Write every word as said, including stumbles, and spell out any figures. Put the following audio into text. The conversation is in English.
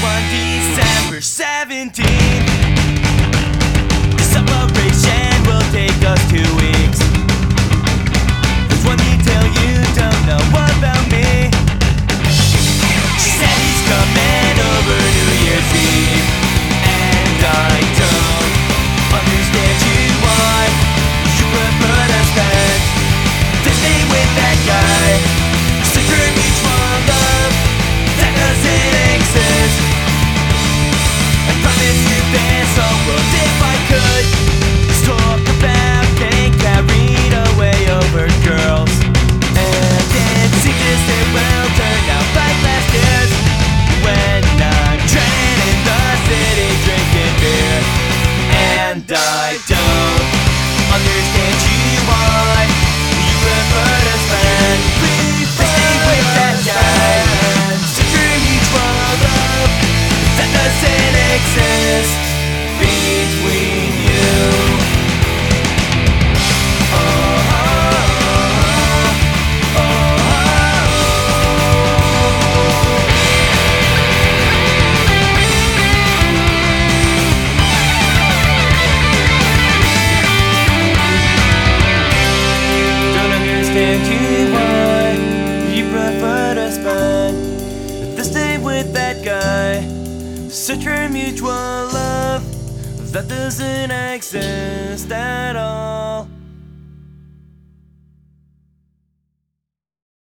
on December seventeenth. The separation will take us two weeks. There's one detail you don't know about me. She said he's coming over New Year's Eve, and I don't understand you why you prefer to spend this day with that guy. Secret mutual love that doesn't exist. I promise you this whole world if I could just talk about getting carried away over girls, and it seems as it will turn out like last year's when I'm training in the city drinking beer, and I don't understand you why you prefer to spend this day with that guy. Secret mutual love that doesn't exist between you. Oh, oh, oh, oh. Don't understand you why you prefer to spend this day with that guy. Such a mutual love that doesn't exist at all.